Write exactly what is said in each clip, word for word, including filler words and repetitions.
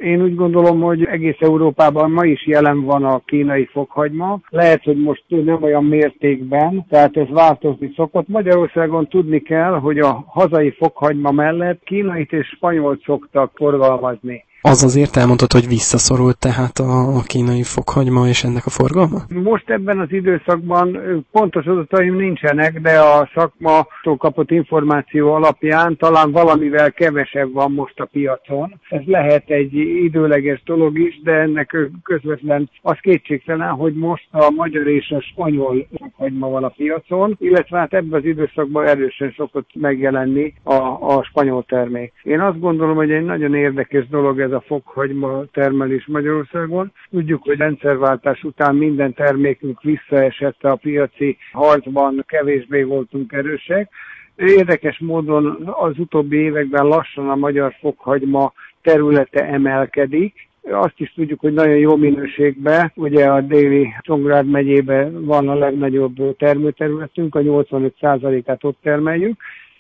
Én úgy gondolom, hogy egész Európában ma is jelen van a kínai fokhagyma. Lehet, hogy most nem olyan mértékben, tehát ez változni szokott. Magyarországon tudni kell, hogy a hazai fokhagyma mellett kínait és spanyolt szoktak forgalmazni. Az azért elmondható, hogy visszaszorult tehát a, a kínai fokhagyma és ennek a forgalma? Most ebben az időszakban pontos adataim nincsenek, de a szakmától kapott információ alapján talán valamivel kevesebb van most a piacon. Ez lehet egy időleges dolog is, de ennek közvetlen az kétségtelen, hogy most a magyar és a spanyol fokhagyma van a piacon, illetve hát ebben az időszakban erősen szokott megjelenni a, a spanyol termék. Én azt gondolom, hogy egy nagyon érdekes dolog ez a fokhagyma termelés Magyarországon. Tudjuk, hogy rendszerváltás után minden termékünk visszaesett a piaci harcban, kevésbé voltunk erősek. Érdekes módon az utóbbi években lassan a magyar fokhagyma területe emelkedik. Azt is tudjuk, hogy nagyon jó minőségben, ugye a déli Csongrád megyében van a legnagyobb termőterületünk, a nyolcvanöt százalékát ott termeljük,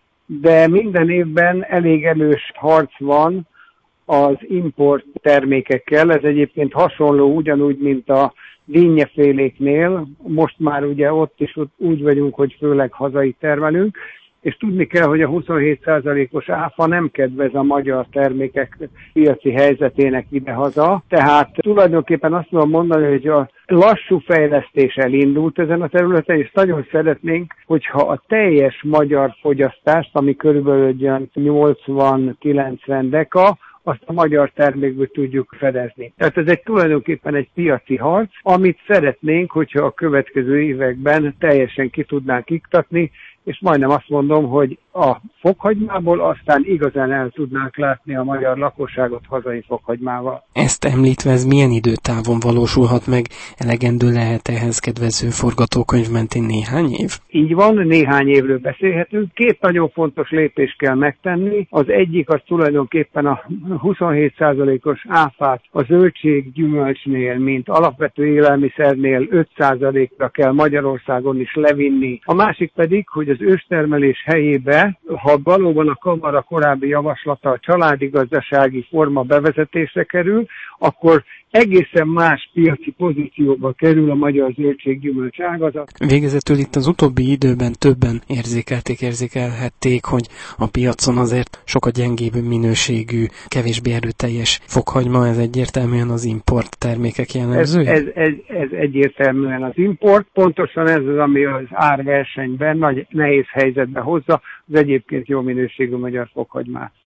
de minden évben elég erős harc van az import termékekkel. Ez egyébként hasonló ugyanúgy, mint a dinnyeféléknél. Most már ugye ott is úgy vagyunk, hogy főleg hazai termelünk, és tudni kell, hogy a huszonhét százalékos áfa nem kedvez a magyar termékek piaci helyzetének idehaza. Tehát tulajdonképpen azt tudom mondani, hogy a lassú fejlesztés elindult ezen a területen, és nagyon szeretnénk, hogyha a teljes magyar fogyasztást, ami körülbelül nyolcvan-kilencven deka, azt a magyar termékből tudjuk fedezni. Tehát ez egy tulajdonképpen egy piaci harc, amit szeretnénk, hogyha a következő években teljesen ki tudnánk iktatni, és majdnem azt mondom, hogy a fokhagymából aztán igazán el tudnánk látni a magyar lakosságot hazai fokhagymával. Ezt említve, ez milyen időtávon valósulhat meg? Elegendő lehet ehhez kedvező forgatókönyv mentén néhány év? Így van, néhány évről beszélhetünk. Két nagyon fontos lépést kell megtenni. Az egyik az tulajdonképpen a huszonhét százalékos áfát a zöldség gyümölcsnél, mint alapvető élelmiszernél öt százalékra kell Magyarországon is levinni. A másik pedig, hogy az őstermelés helyébe, ha valóban a kamara korábbi javaslata a családi gazdasági forma bevezetésre kerül, akkor egészen más piaci pozícióba kerül a magyar zöldséggyümölcs ágazat. Végezetül itt az utóbbi időben többen érzékelték, érzékelhették, hogy a piacon azért sokkal gyengébb minőségű, kevésbé erőteljes fokhagyma, ez egyértelműen az import termékek jellemzője? Ez, ez, ez, ez egyértelműen az import, pontosan ez az, ami az árversenyben nagy nehéz helyzetbe hozza az egyébként jó minőségű magyar fokhagymát.